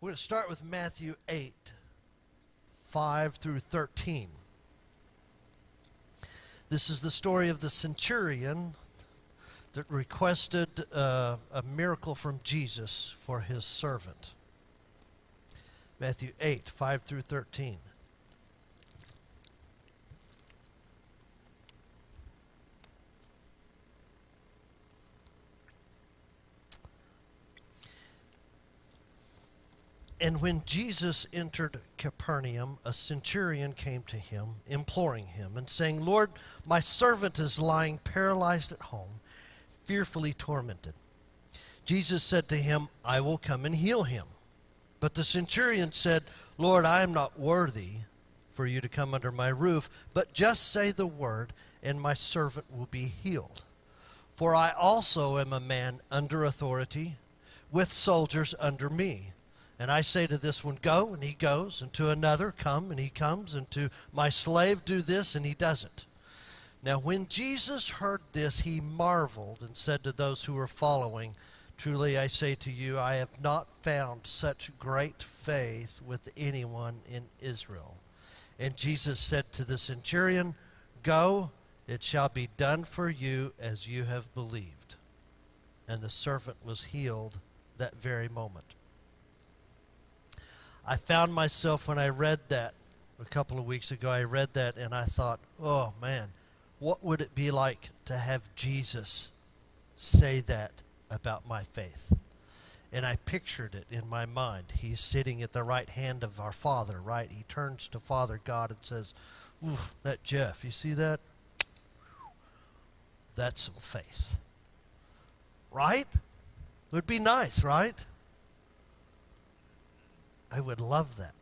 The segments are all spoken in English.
We're going to start with Matthew 8, 5 through 13. This is the story of the centurion that requested a miracle from Jesus for his servant. Matthew 8, 5 through 13. And when Jesus entered Capernaum, a centurion came to him, imploring him, and saying, Lord, my servant is lying paralyzed at home, fearfully tormented. Jesus said to him, I will come and heal him. But the centurion said, Lord, I am not worthy for you to come under my roof, but just say the word, and my servant will be healed. For I also am a man under authority, with soldiers under me. And I say to this one, go, and he goes, and to another, come, and he comes, and to my slave, do this, and he does it. Now when Jesus heard this, he marveled and said to those who were following, truly I say to you, I have not found such great faith with anyone in Israel. And Jesus said to the centurion, go, it shall be done for you as you have believed. And the servant was healed that very moment. I found myself when I read that a couple of weeks ago, I read that and I thought, oh man, what would it be like to have Jesus say that about my faith? And I pictured it in my mind. He's sitting at the right hand of our Father, right? He turns to Father God and says, oof, that Jeff, you see that? That's some faith. Right? It would be nice, right? I would love that.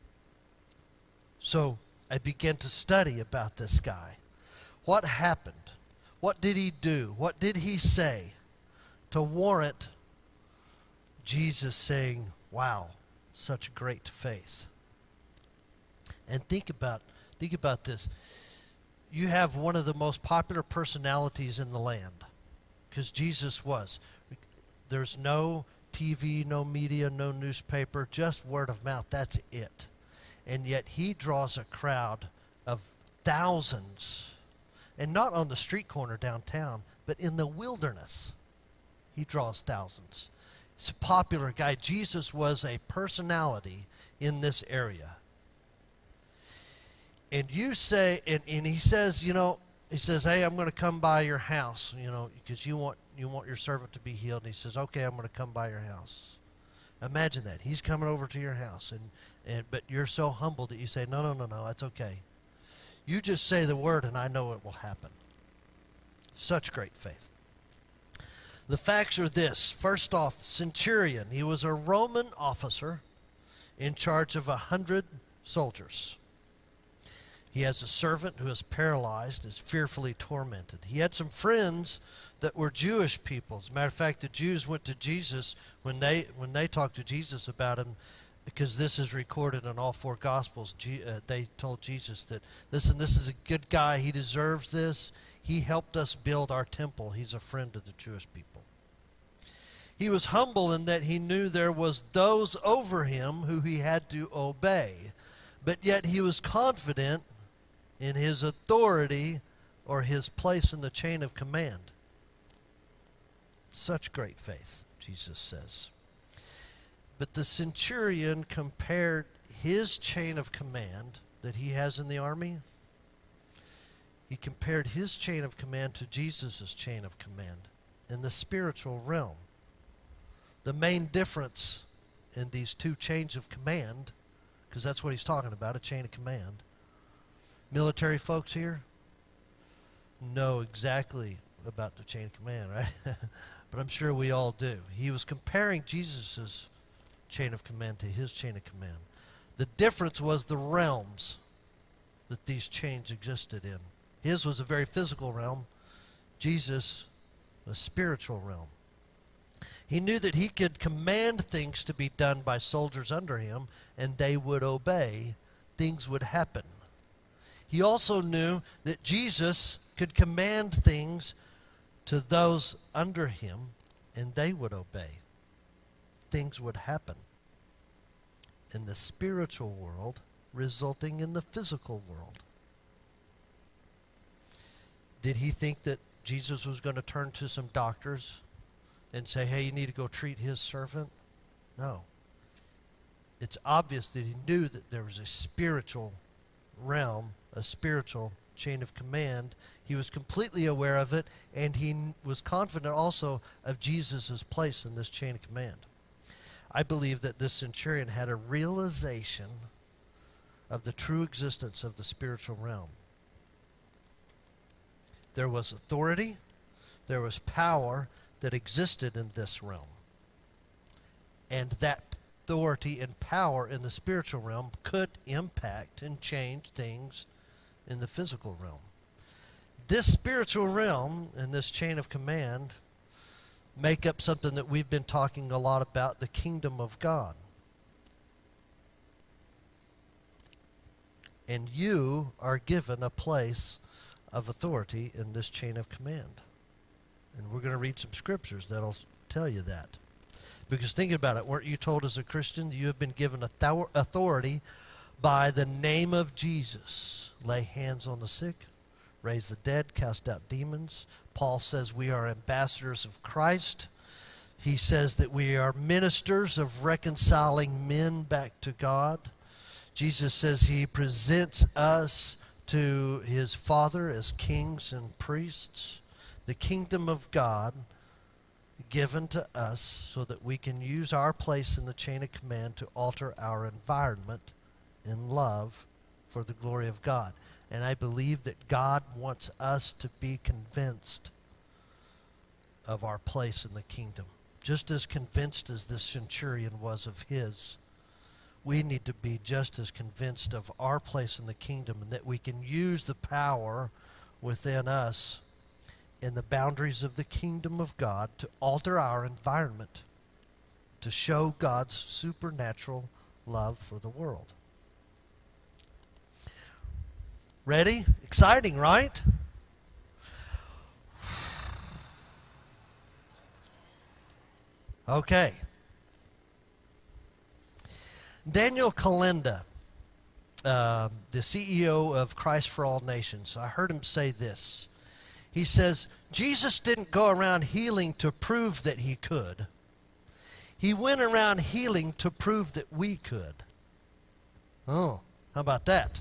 So I began to study about this guy. What happened? What did he do? What did he say to warrant Jesus saying, wow, such great faith? And think about this. You have one of the most popular personalities in the land, because Jesus was. There's no TV, no media, no newspaper, just word of mouth. That's it. And yet he draws a crowd of thousands, and not on the street corner downtown, but in the wilderness. He draws thousands. He's a popular guy. Jesus was a personality in this area. And you say, and he says, he says, hey, I'm going to come by your house, because you want your servant to be healed. And he says, okay, I'm going to come by your house. Imagine that. He's coming over to your house, but you're so humble that you say, no, that's okay. You just say the word and I know it will happen. Such great faith. The facts are this. First off, centurion. He was a Roman officer in charge of 100 soldiers. He has a servant who is paralyzed, is fearfully tormented. He had some friends that were Jewish people. As a matter of fact, the Jews went to Jesus when they talked to Jesus about him, because this is recorded in all four Gospels. They told Jesus that, listen, this is a good guy. He deserves this. He helped us build our temple. He's a friend of the Jewish people. He was humble in that he knew there was those over him who he had to obey. But yet he was confident in his authority or his place in the chain of command. Such great faith, Jesus says. But the centurion compared his chain of command that he has in the army, he compared his chain of command to Jesus' chain of command in the spiritual realm. The main difference in these two chains of command, because that's what he's talking about, a chain of command. Military folks here know exactly about the chain of command, right? But I'm sure we all do. He was comparing Jesus' chain of command to his chain of command. The difference was the realms that these chains existed in. His was a very physical realm. Jesus, a spiritual realm. He knew that he could command things to be done by soldiers under him, and they would obey. Things would happen. He also knew that Jesus could command things to those under him, and they would obey. Things would happen. in the spiritual world, resulting in the physical world. Did he think that Jesus was going to turn to some doctors and say, hey, you need to go treat his servant? No. It's obvious that he knew that there was a spiritual realm, a spiritual chain of command. He was completely aware of it, and he was confident also of Jesus' place in this chain of command. I believe that this centurion had a realization of the true existence of the spiritual realm. There was authority, there was power that existed in this realm. And that authority and power in the spiritual realm could impact and change things in the physical realm. This spiritual realm and this chain of command make up something that we've been talking a lot about, the kingdom of God. And you are given a place of authority in this chain of command. And we're going to read some scriptures that'll tell you that. Because think about it, weren't you told as a Christian you have been given authority by the name of Jesus? Lay hands on the sick, raise the dead, cast out demons. Paul says we are ambassadors of Christ. He says that we are ministers of reconciling men back to God. Jesus says he presents us to his Father as kings and priests. The kingdom of God given to us so that we can use our place in the chain of command to alter our environment in love for the glory of God. And I believe that God wants us to be convinced of our place in the kingdom. Just as convinced as this centurion was of his, we need to be just as convinced of our place in the kingdom, and that we can use the power within us in the boundaries of the kingdom of God to alter our environment, to show God's supernatural love for the world. Ready? Exciting, right? Okay. Daniel Kalenda, the CEO of Christ for All Nations, I heard him say this. He says, Jesus didn't go around healing to prove that he could. He went around healing to prove that we could. Oh, how about that?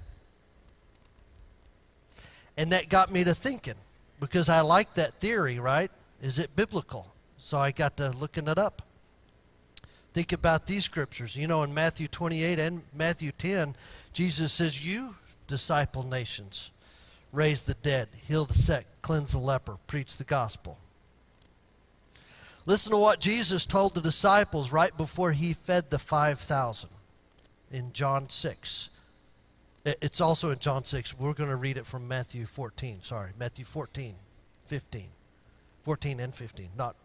And that got me to thinking, because I like that theory, right? Is it biblical? So I got to looking it up. Think about these scriptures. You know, in Matthew 28 and Matthew 10, Jesus says, you disciple nations, raise the dead, heal the sick, cleanse the leper, preach the gospel. Listen to what Jesus told the disciples right before he fed the 5,000 in John 6. It's also in John 6. We're going to read it from Matthew 14. Sorry, Matthew 14, 15. 14 and 15, not.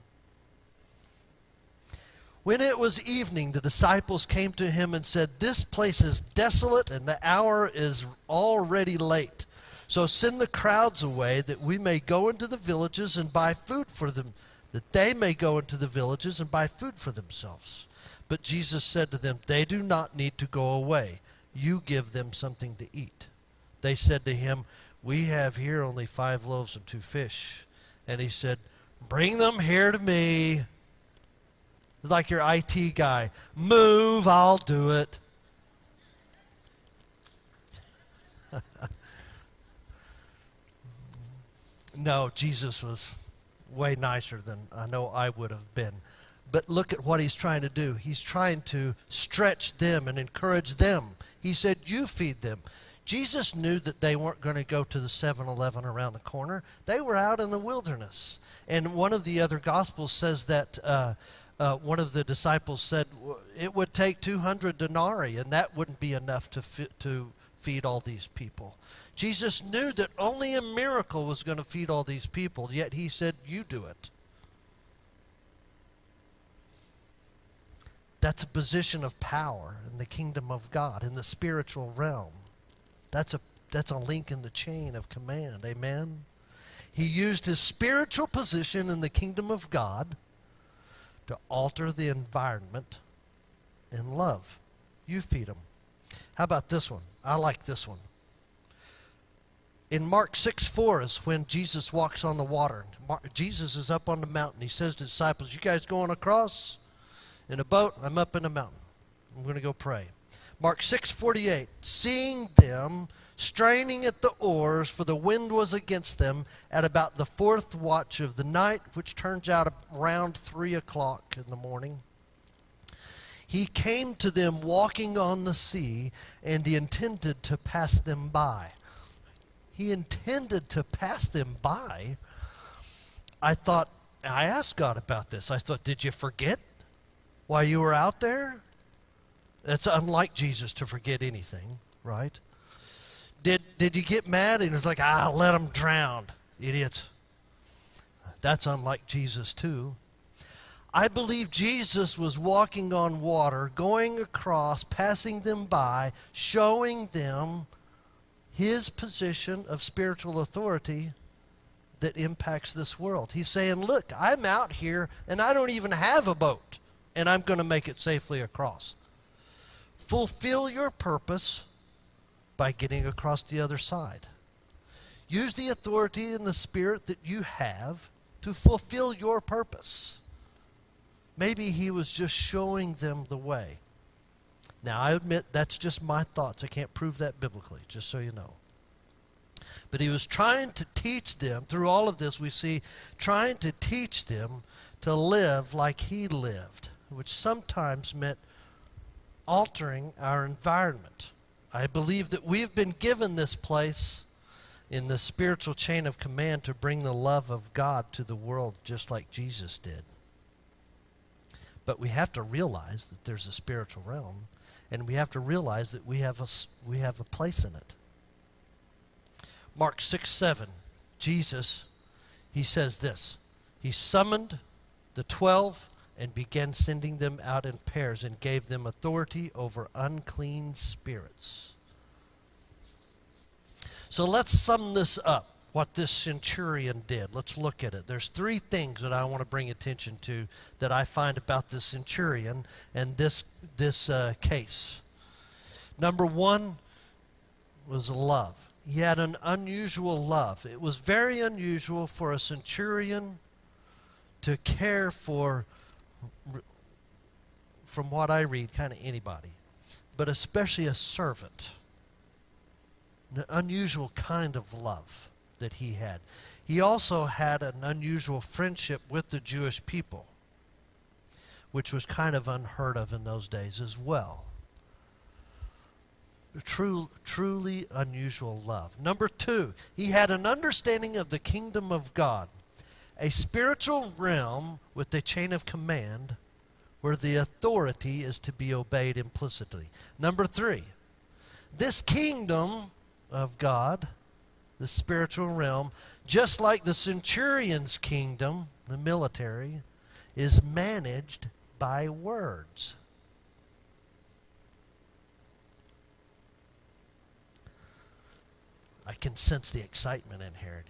When it was evening, the disciples came to him and said, this place is desolate and the hour is already late. So send the crowds away that we may go into the villages and buy food for them, that they may go into the villages and buy food for themselves. But Jesus said to them, they do not need to go away. You give them something to eat. They said to him, we have here only 5 loaves and 2 fish. And he said, bring them here to me. It's like your IT guy. Move, I'll do it. No, Jesus was way nicer than I know I would have been. But look at what he's trying to do. He's trying to stretch them and encourage them. He said, you feed them. Jesus knew that they weren't going to go to the 7-Eleven around the corner. They were out in the wilderness. And one of the other Gospels says that one of the disciples said it would take 200 denarii, and that wouldn't be enough to feed all these people. Jesus knew that only a miracle was going to feed all these people, yet he said, you do it. That's a position of power in the kingdom of God, in the spiritual realm. That's a link in the chain of command. Amen? He used his spiritual position in the kingdom of God to alter the environment in love. You feed them. How about this one? I like this one. In Mark 6:4 is when Jesus walks on the water. Jesus is up on the mountain. He says to the disciples, you guys going across in a boat? I'm up in the mountain. I'm going to go pray. Mark 6:48, seeing them straining at the oars, for the wind was against them, at about the fourth watch of the night, which turns out around 3 o'clock in the morning, he came to them walking on the sea, and he intended to pass them by. He intended to pass them by. I asked God about this. I thought, did you forget while you were out there? That's unlike Jesus to forget anything, right? Did you get mad? And it was like, let them drown, idiots. That's unlike Jesus too. I believe Jesus was walking on water, going across, passing them by, showing them his position of spiritual authority that impacts this world. He's saying, look, I'm out here and I don't even have a boat, and I'm going to make it safely across. Fulfill your purpose by getting across the other side. Use the authority and the spirit that you have to fulfill your purpose. Maybe he was just showing them the way. Now, I admit that's just my thoughts. I can't prove that biblically, just so you know. But he was trying to teach them, through all of this we see, trying to teach them to live like he lived, which sometimes meant altering our environment. I believe that we've been given this place in the spiritual chain of command to bring the love of God to the world just like Jesus did. But we have to realize that there's a spiritual realm, and we have to realize that we have a place in it. Mark 6:7, Jesus, he says this. He summoned the 12 and began sending them out in pairs and gave them authority over unclean spirits. So let's sum this up, what this centurion did. Let's look at it. There's 3 things that I want to bring attention to that I find about this centurion and this case. Number 1 was love. He had an unusual love. It was very unusual for a centurion to care for, from what I read, kind of anybody, but especially a servant. An unusual kind of love that he had. He also had an unusual friendship with the Jewish people, which was kind of unheard of in those days as well. Truly unusual love. Number 2, he had an understanding of the kingdom of God, a spiritual realm with a chain of command where the authority is to be obeyed implicitly. Number 3, this kingdom of God, the spiritual realm, just like the centurion's kingdom, the military, is managed by words. I can sense the excitement in here.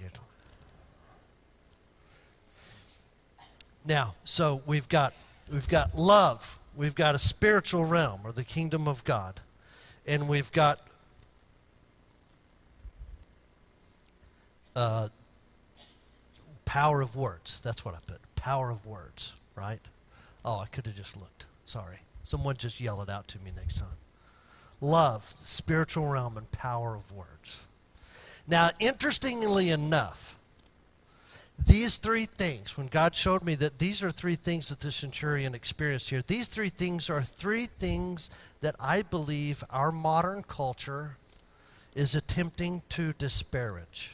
Now, so we've got love, we've got a spiritual realm or the kingdom of God, and we've got power of words. That's what I put. Power of words, right? Oh, I could have just looked. Sorry. Someone just yell it out to me next time. Love, spiritual realm, and power of words. Now, interestingly enough, these 3 things, when God showed me that these are 3 things that the centurion experienced here, these 3 things are 3 things that I believe our modern culture is attempting to disparage.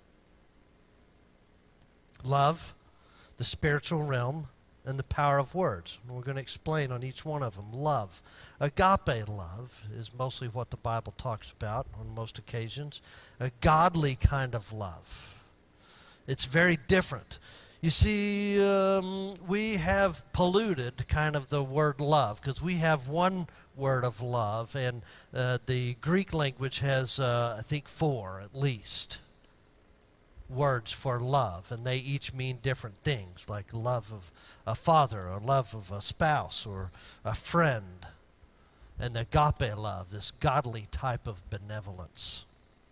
Love, the spiritual realm, and the power of words. And we're going to explain on each one of them. Love. Agape love is mostly what the Bible talks about on most occasions. A godly kind of love. It's very different. You see, we have polluted kind of the word love because we have one word of love, and the Greek language has, I think, 4 at least words for love, and they each mean different things, like love of a father or love of a spouse or a friend. and agape love, this godly type of benevolence.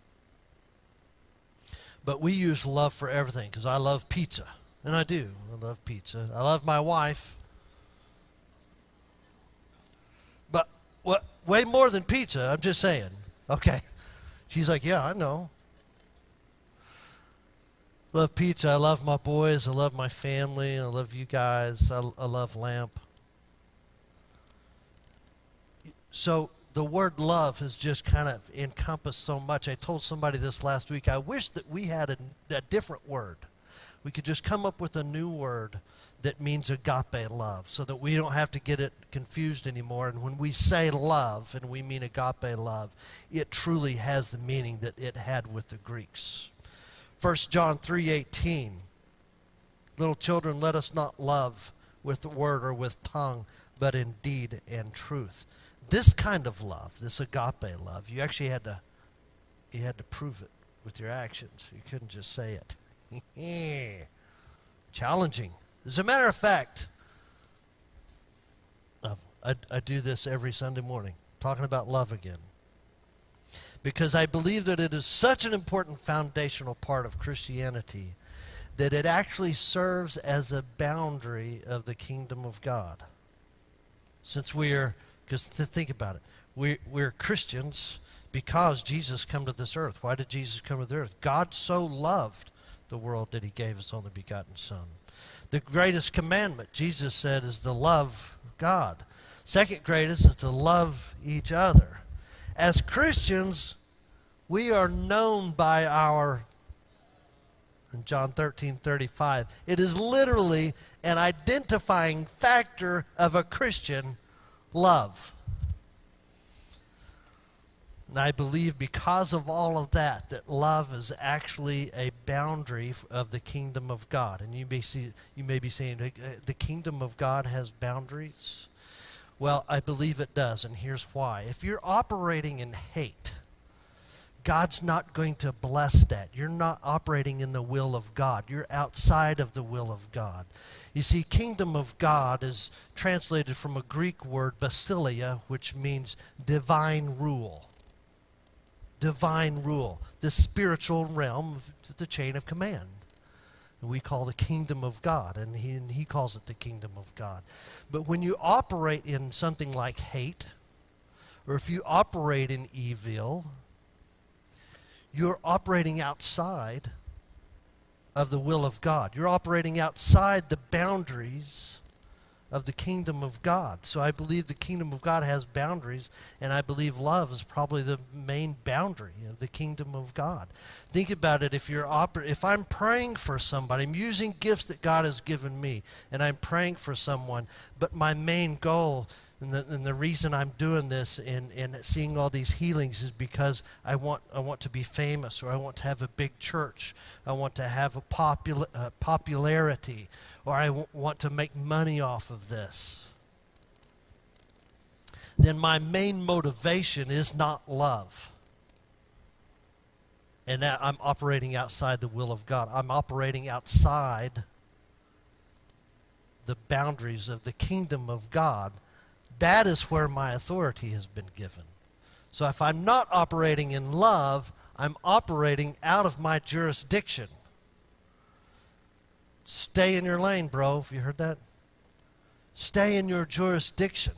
But we use love for everything because I love pizza. And I do. I love pizza. I love my wife. But what? Way more than pizza, I'm just saying. Okay. She's like, yeah, I know. Love pizza. I love my boys. I love my family. I love you guys. I love Lamp. So the word love has just kind of encompassed so much. I told somebody this last week. I wish that we had a different word. We could just come up with a new word that means agape love so that we don't have to get it confused anymore. And when we say love and we mean agape love, it truly has the meaning that it had with the Greeks. 1 John 3:18, little children, let us not love with the word or with tongue, but in deed and truth. This kind of love, this agape love, you actually had to prove it with your actions. You couldn't just say it. Challenging. As a matter of fact, I do this every Sunday morning, talking about love again. Because I believe that it is such an important foundational part of Christianity that it actually serves as a boundary of the kingdom of God. Since because think about it, we're Christians because Jesus came to this earth. Why did Jesus come to the earth? God so loved the world that he gave his only begotten Son. The greatest commandment, Jesus said, is to love God. Second greatest is to love each other. As Christians, we are known by our, in John 13:35, it is literally an identifying factor of a Christian, love. And I believe because of all of that, that love is actually a boundary of the kingdom of God. And you may be saying, the kingdom of God has boundaries? Well, I believe it does, and here's why. If you're operating in hate, God's not going to bless that. You're not operating in the will of God. You're outside of the will of God. You see, kingdom of God is translated from a Greek word, basileia, which means divine rule. Divine rule, the spiritual realm of the chain of command. We call the kingdom of God, and he calls it the kingdom of God. But when you operate in something like hate, or if you operate in evil, you're operating outside of the will of God. You're operating outside the boundaries of the kingdom of God. So I believe the kingdom of God has boundaries, and I believe love is probably the main boundary of the kingdom of God. Think about it. If I'm praying for somebody, I'm using gifts that God has given me, and I'm praying for someone, but my main goal and the reason I'm doing this and seeing all these healings is because I want to be famous, or I want to have a big church. I want to have a popularity, or I want to make money off of this. Then my main motivation is not love. And now I'm operating outside the will of God. I'm operating outside the boundaries of the kingdom of God. That is where my authority has been given. So if I'm not operating in love, I'm operating out of my jurisdiction. Stay in your lane, bro. Have you heard that? Stay in your jurisdiction.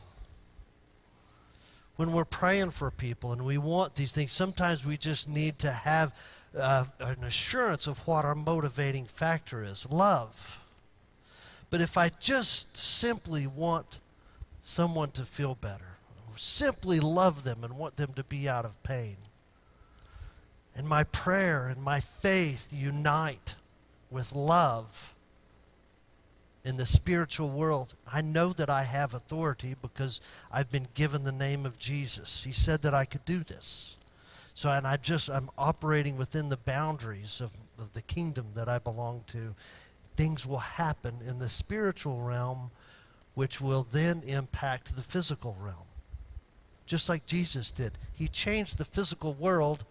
When we're praying for people and we want these things, sometimes we just need to have an assurance of what our motivating factor is, love. But if I just simply want someone to feel better, or simply love them and want them to be out of pain, and my prayer and my faith unite with love in the spiritual world, I know that I have authority because I've been given the name of Jesus. He said that I could do this. So, and I'm operating within the boundaries of the kingdom that I belong to. Things will happen in the spiritual realm, which will then impact the physical realm. Just like Jesus did. He changed the physical world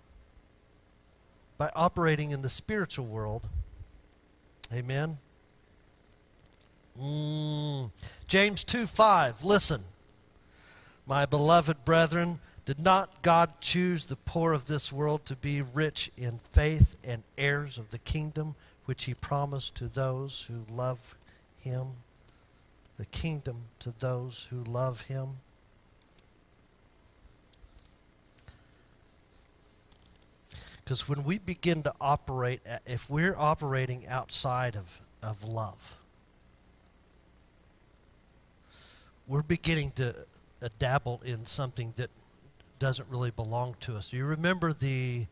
by operating in the spiritual world. Amen? James 2:5, listen. My beloved brethren, did not God choose the poor of this world to be rich in faith and heirs of the kingdom which he promised to those who love him? The kingdom to those who love him. Because when we begin to operate, if we're operating outside of love, we're beginning to dabble in something that doesn't really belong to us. You remember in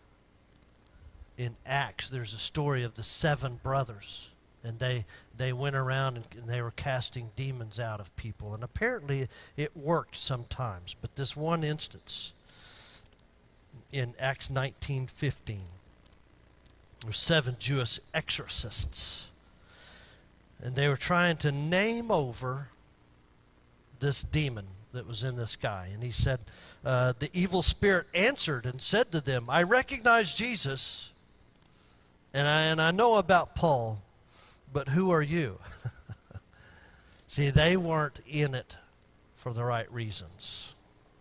Acts, there's a story of the 7 brothers, and they went around and they were casting demons out of people, and apparently it worked sometimes. But this one instance in Acts 19:15, there's 7 Jewish exorcists, and they were trying to name over this demon that was in this guy. And he said, the evil spirit answered and said to them, I recognize Jesus, and I know about Paul, but who are you? See, they weren't in it for the right reasons.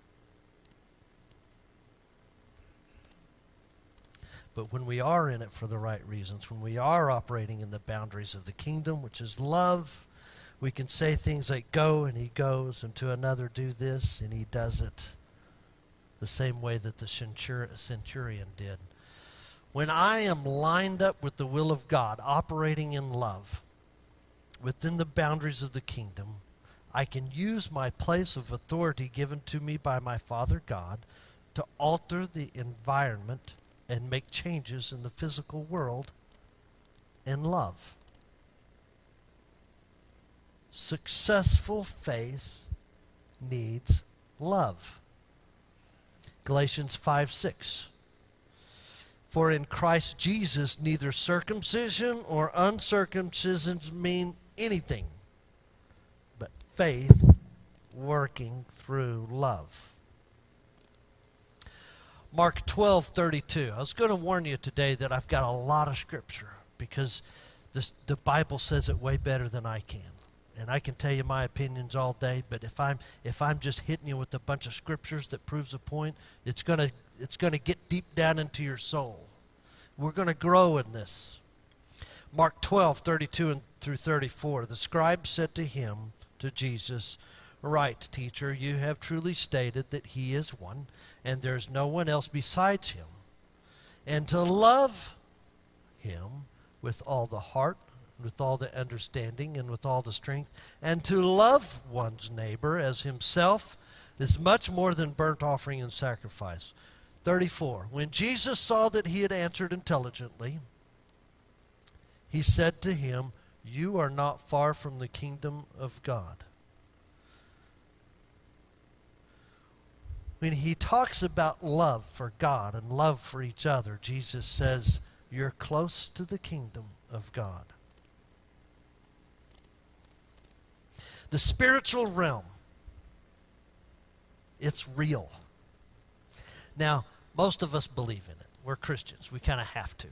But when we are in it for the right reasons, when we are operating in the boundaries of the kingdom, which is love, we can say things like, go, and he goes, and to another, do this, and he does it the same way that the centurion did. When I am lined up with the will of God, operating in love, within the boundaries of the kingdom, I can use my place of authority given to me by my Father God to alter the environment and make changes in the physical world in love. Successful faith needs love. Galatians 5:6. For in Christ Jesus neither circumcision or uncircumcision mean anything, but faith working through love. Mark 12:32. I was going to warn you today that I've got a lot of scripture because the Bible says it way better than I can. And I can tell you my opinions all day, but if I'm just hitting you with a bunch of scriptures that proves a point, it's going to get deep down into your soul. We're going to grow in this. Mark 12:32 through 34. The scribe said to him, to Jesus, right, teacher, you have truly stated that he is one, and there's no one else besides him. And to love him with all the heart, with all the understanding, and with all the strength, and to love one's neighbor as himself is much more than burnt offering and sacrifice. 34. When Jesus saw that he had answered intelligently, he said to him, you are not far from the kingdom of God. When he talks about love for God and love for each other, Jesus says, you're close to the kingdom of God. The spiritual realm, it's real. Now, most of us believe in it. We're Christians. We kind of have to.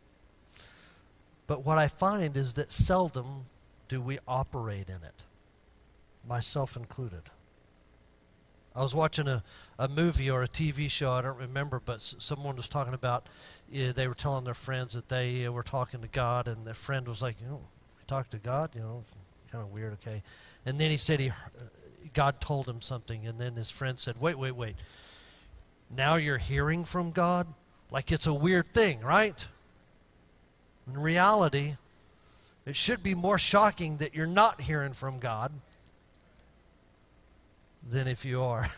But what I find is that seldom do we operate in it, myself included. I was watching a movie or a TV show, I don't remember, but someone was talking about, they were telling their friends that they were talking to God, and their friend was like, we talk to God? Kind of weird, okay. And then he said God told him something, and then his friend said, wait. Now you're hearing from God? Like it's a weird thing, right? In reality, it should be more shocking that you're not hearing from God than if you are.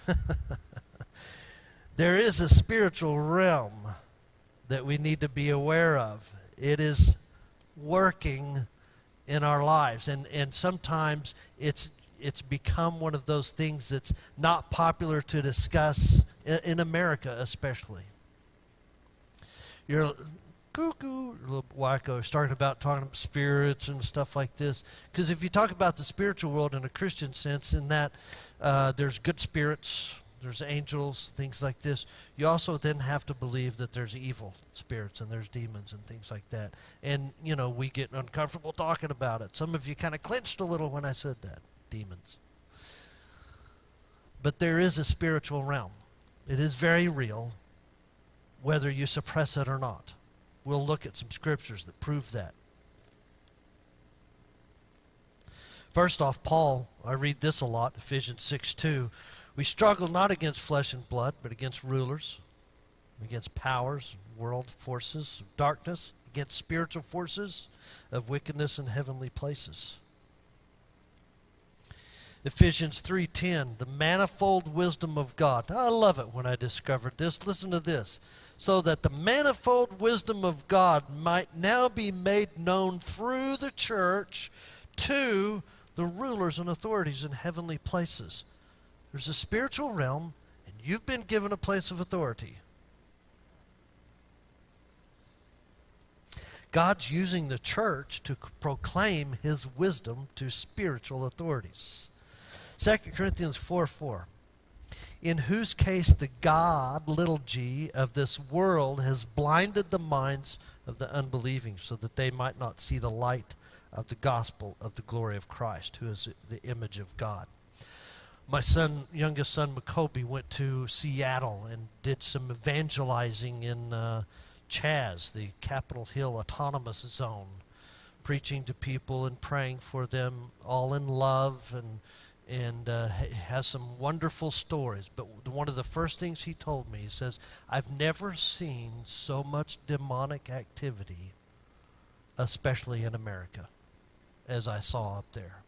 There is a spiritual realm that we need to be aware of. It is working in our lives, and sometimes it's become one of those things that's not popular to discuss in America, especially. You're cuckoo, little wacko, talking about spirits and stuff like this. Because if you talk about the spiritual world in a Christian sense, in that there's good spirits, there's angels, things like this. You also then have to believe that there's evil spirits and there's demons and things like that. And, we get uncomfortable talking about it. Some of you kind of clinched a little when I said that, demons. But there is a spiritual realm. It is very real, whether you suppress it or not. We'll look at some scriptures that prove that. First off, Paul, I read this a lot, Ephesians 6:2. We struggle not against flesh and blood, but against rulers, against powers, world forces of darkness, against spiritual forces of wickedness in heavenly places. Ephesians 3:10, the manifold wisdom of God. I love it when I discovered this. Listen to this. So that the manifold wisdom of God might now be made known through the church to the rulers and authorities in heavenly places. There's a spiritual realm, and you've been given a place of authority. God's using the church to proclaim his wisdom to spiritual authorities. 2 Corinthians 4:4. In whose case the God, little g, of this world has blinded the minds of the unbelieving so that they might not see the light of the gospel of the glory of Christ, who is the image of God. My youngest son, Macoby, went to Seattle and did some evangelizing in Chaz, the Capitol Hill Autonomous Zone, preaching to people and praying for them, all in love, and has some wonderful stories. But one of the first things he told me, he says, I've never seen so much demonic activity, especially in America, as I saw up there.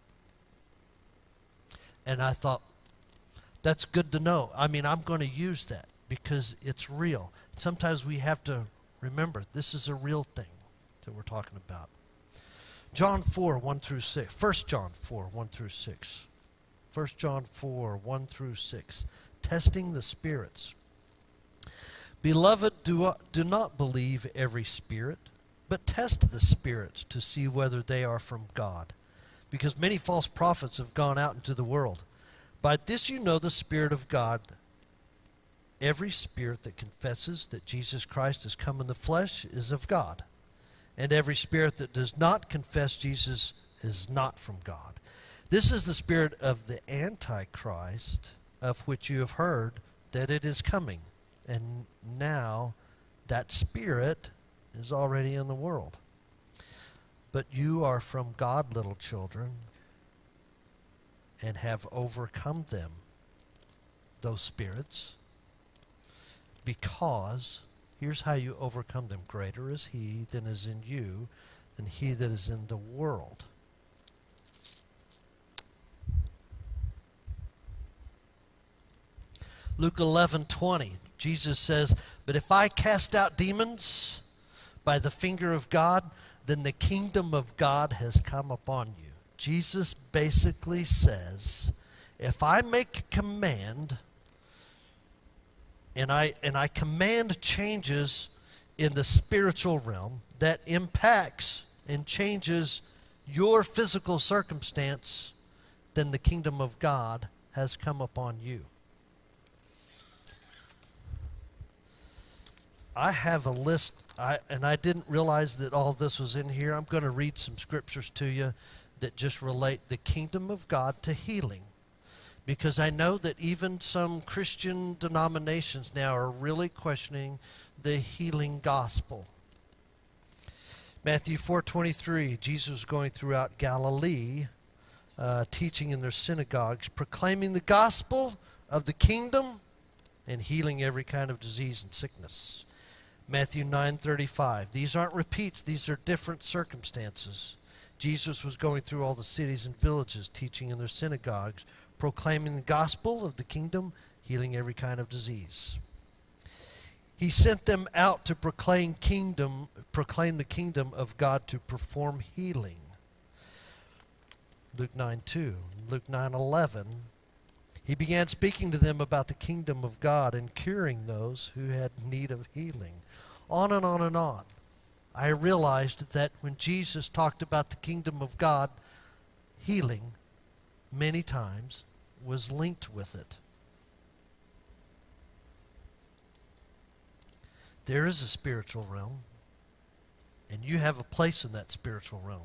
And I thought, that's good to know. I mean, I'm going to use that because it's real. Sometimes we have to remember this is a real thing that we're talking about. John 4:1-6. 1 John 4:1-6. 1 John 4:1-6. Testing the spirits. Beloved, do not believe every spirit, but test the spirits to see whether they are from God. Because many false prophets have gone out into the world. By this you know the Spirit of God. Every spirit that confesses that Jesus Christ has come in the flesh is of God. And every spirit that does not confess Jesus is not from God. This is the spirit of the Antichrist, of which you have heard that it is coming. And now that spirit is already in the world. But you are from God, little children, and have overcome them, those spirits, because, here's how you overcome them. Greater is he that is in you than he that is in the world. Luke 11:20, Jesus says, but if I cast out demons by the finger of God, then the kingdom of God has come upon you. Jesus basically says, if I make a command, and I command changes in the spiritual realm that impacts and changes your physical circumstance, then the kingdom of God has come upon you. I have a list, and I didn't realize that all this was in here. I'm going to read some scriptures to you that just relate the kingdom of God to healing. Because I know that even some Christian denominations now are really questioning the healing gospel. Matthew 4:23, Jesus was going throughout Galilee, teaching in their synagogues, proclaiming the gospel of the kingdom and healing every kind of disease and sickness. Matthew 9:35, these aren't repeats, these are different circumstances. Jesus was going through all the cities and villages, teaching in their synagogues, proclaiming the gospel of the kingdom, healing every kind of disease. He sent them out to proclaim the kingdom of God, to perform healing. Luke 9:2, Luke 9:11, he began speaking to them about the kingdom of God and curing those who had need of healing. On and on and on. I realized that when Jesus talked about the kingdom of God, healing many times was linked with it. There is a spiritual realm, and you have a place in that spiritual realm.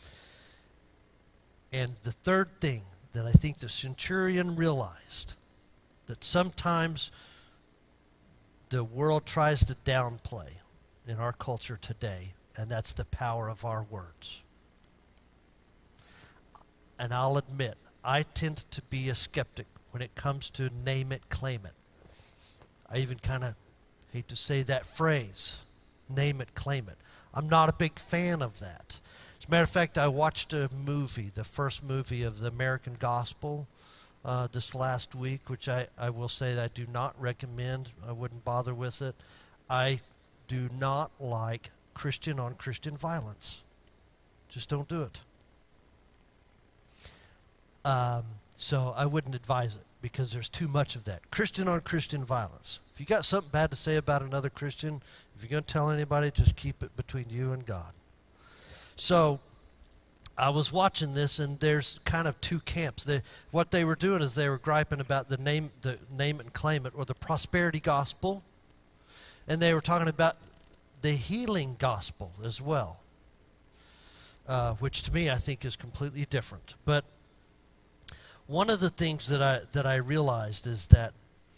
And the third thing that I think the centurion realized that sometimes the world tries to downplay in our culture today, and that's the power of our words. And I'll admit, I tend to be a skeptic when it comes to name it, claim it. I even kind of hate to say that phrase, name it, claim it. I'm not a big fan of that. As a matter of fact, I watched a movie, the first movie of the American Gospel, this last week, which I will say that I do not recommend. I wouldn't bother with it. I do not like Christian on Christian violence. Just don't do it. So I wouldn't advise it because there's too much of that. Christian on Christian violence. If you got something bad to say about another Christian, if you're going to tell anybody, just keep it between you and God. So I was watching this, and there's kind of two camps. What they were doing is they were griping about the name it and claim it, or the prosperity gospel, and they were talking about the healing gospel as well, which to me I think is completely different. But one of the things that I realized is that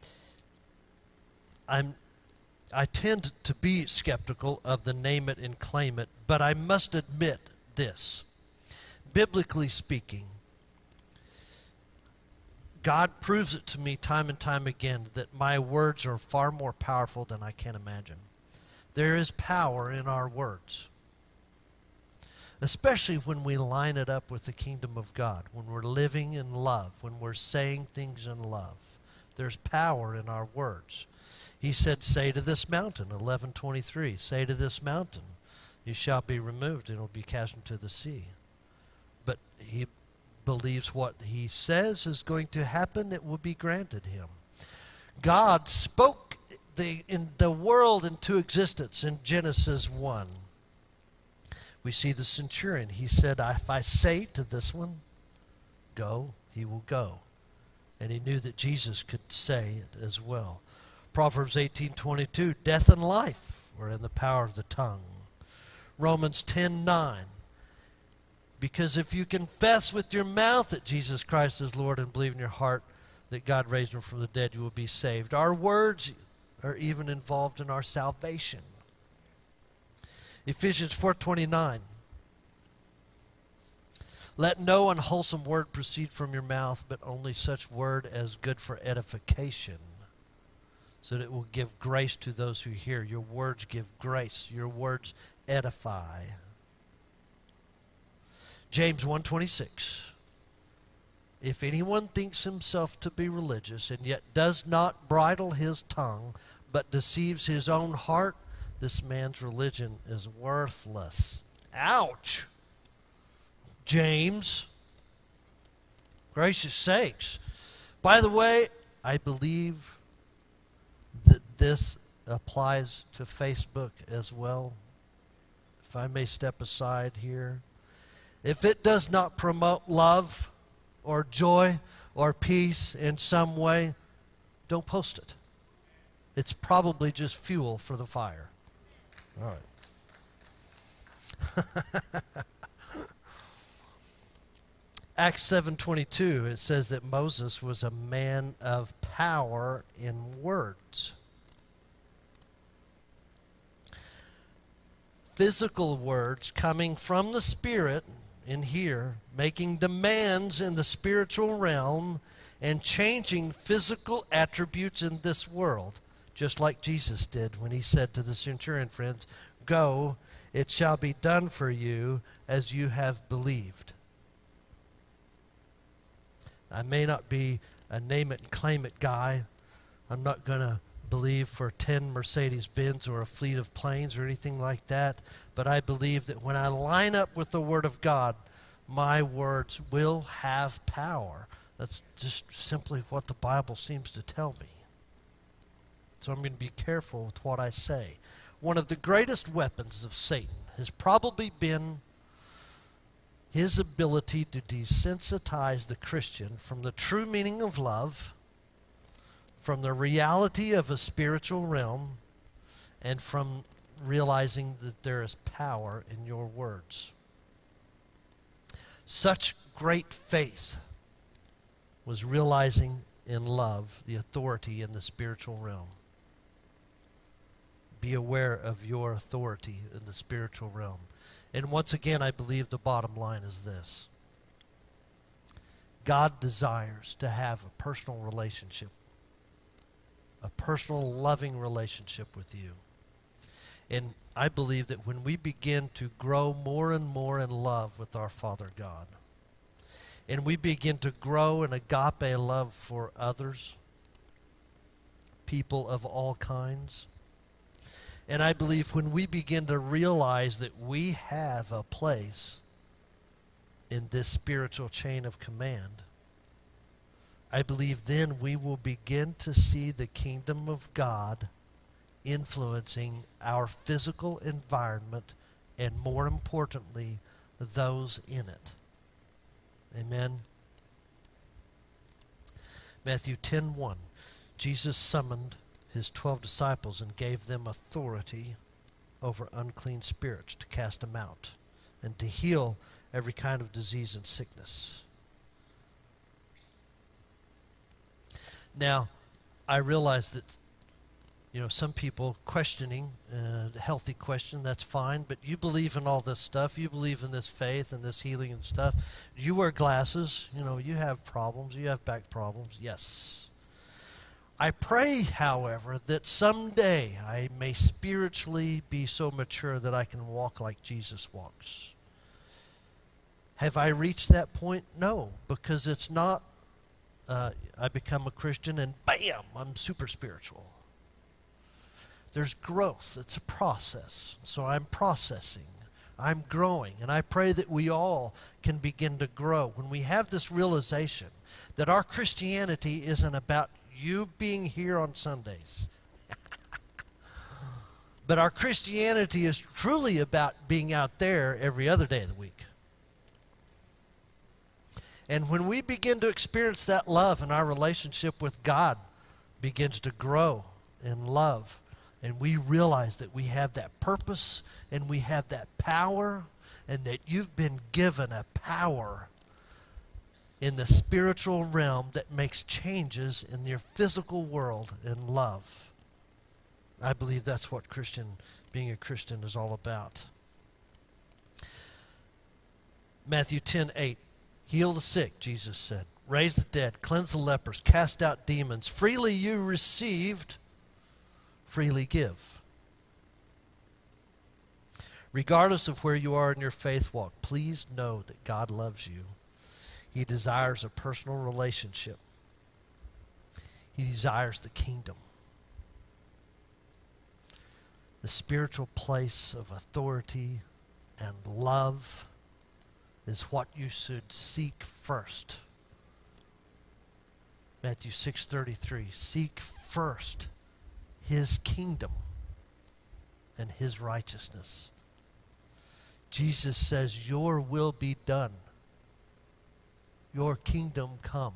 I tend to be skeptical of the name it and claim it, but I must admit this. Biblically speaking, God proves it to me time and time again that my words are far more powerful than I can imagine. There is power in our words, especially when we line it up with the kingdom of God, when we're living in love, when we're saying things in love. There's power in our words. He said, say to this mountain, 11:23, say to this mountain, you shall be removed and it will be cast into the sea. But he believes what he says is going to happen, it will be granted him. God spoke in the world into existence in Genesis 1. We see the centurion. He said, if I say to this one, go, he will go. And he knew that Jesus could say it as well. Proverbs 18:22, death and life are in the power of the tongue. Romans 10:9, because if you confess with your mouth that Jesus Christ is Lord and believe in your heart that God raised him from the dead, you will be saved. Our words are even involved in our salvation. Ephesians 4:29, let no unwholesome word proceed from your mouth, but only such word as good for edification, so that it will give grace to those who hear. Your words give grace. Your words edify. James 1:26, if anyone thinks himself to be religious and yet does not bridle his tongue, but deceives his own heart, this man's religion is worthless. Ouch! James, gracious sakes. By the way, I believe that this applies to Facebook as well. If I may step aside here. If it does not promote love or joy or peace in some way, don't post it. It's probably just fuel for the fire. All right. Acts 7:22, it says that Moses was a man of power in words. Physical words coming from the Spirit in here, making demands in the spiritual realm and changing physical attributes in this world, just like Jesus did when he said to the centurion, friends, go, it shall be done for you as you have believed. I may not be a name it and claim it guy. I'm not going to believe for 10 Mercedes-Benz or a fleet of planes or anything like that, but I believe that when I line up with the Word of God, my words will have power. That's just simply what the Bible seems to tell me. So I'm going to be careful with what I say. One of the greatest weapons of Satan has probably been his ability to desensitize the Christian from the true meaning of love, from the reality of a spiritual realm, and from realizing that there is power in your words. Such great faith was realizing in love the authority in the spiritual realm. Be aware of your authority in the spiritual realm. And once again, I believe the bottom line is this: God desires to have a personal relationship, a personal loving relationship with you. And I believe that when we begin to grow more and more in love with our Father God, and we begin to grow in agape love for others, people of all kinds, and I believe when we begin to realize that we have a place in this spiritual chain of command, I believe then we will begin to see the kingdom of God influencing our physical environment, and more importantly, those in it. Amen. Matthew 10:1. Jesus summoned his 12 disciples and gave them authority over unclean spirits to cast them out and to heal every kind of disease and sickness. Now, I realize that some people questioning, a healthy question, that's fine, but you believe in all this stuff. You believe in this faith and this healing and stuff. You wear glasses. You have problems. You have back problems. Yes. I pray, however, that someday I may spiritually be so mature that I can walk like Jesus walks. Have I reached that point? No, because it's not I become a Christian and bam, I'm super spiritual. There's growth. It's a process. So I'm processing. I'm growing. And I pray that we all can begin to grow when we have this realization that our Christianity isn't about you being here on Sundays. But our Christianity is truly about being out there every other day of the week. And when we begin to experience that love and our relationship with God begins to grow in love, and we realize that we have that purpose and we have that power, and that you've been given a power in the spiritual realm that makes changes in your physical world in love. I believe that's what being a Christian is all about. Matthew 10:8. Heal the sick, Jesus said. Raise the dead, cleanse the lepers, cast out demons. Freely you received, freely give. Regardless of where you are in your faith walk, please know that God loves you. He desires a personal relationship. He desires the kingdom. The spiritual place of authority and love is what you should seek first. Matthew 6:33. Seek first his kingdom and his righteousness. Jesus says, your will be done. Your kingdom come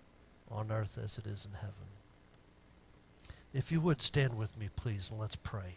on earth as it is in heaven. If you would stand with me, please, and let's pray.